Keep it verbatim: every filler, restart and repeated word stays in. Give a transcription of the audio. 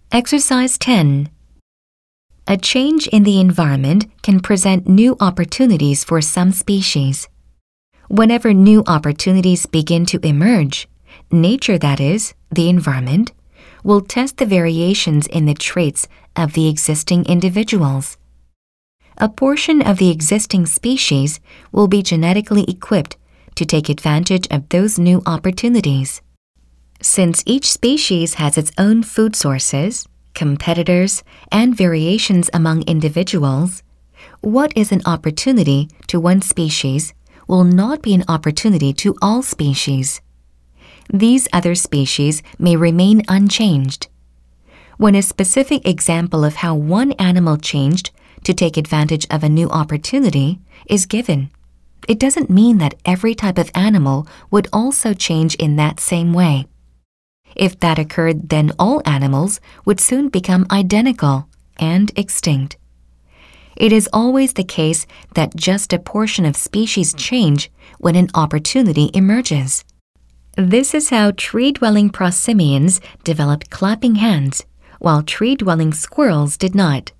Exercise ten. A change in the environment can present new opportunities for some species. Whenever new opportunities begin to emerge, nature, that is, the environment, will test the variations in the traits of the existing individuals. A portion of the existing species will be genetically equipped to take advantage of those new opportunities. Since each species has its own food sources, competitors, and variations among individuals, what is an opportunity to one species will not be an opportunity to all species. These other species may remain unchanged. When a specific example of how one animal changed to take advantage of a new opportunity is given, it doesn't mean that every type of animal would also change in that same way. If that occurred, then all animals would soon become identical and extinct. It is always the case that just a portion of species change when an opportunity emerges. This is how tree-dwelling prosimians developed clapping hands, while tree-dwelling squirrels did not.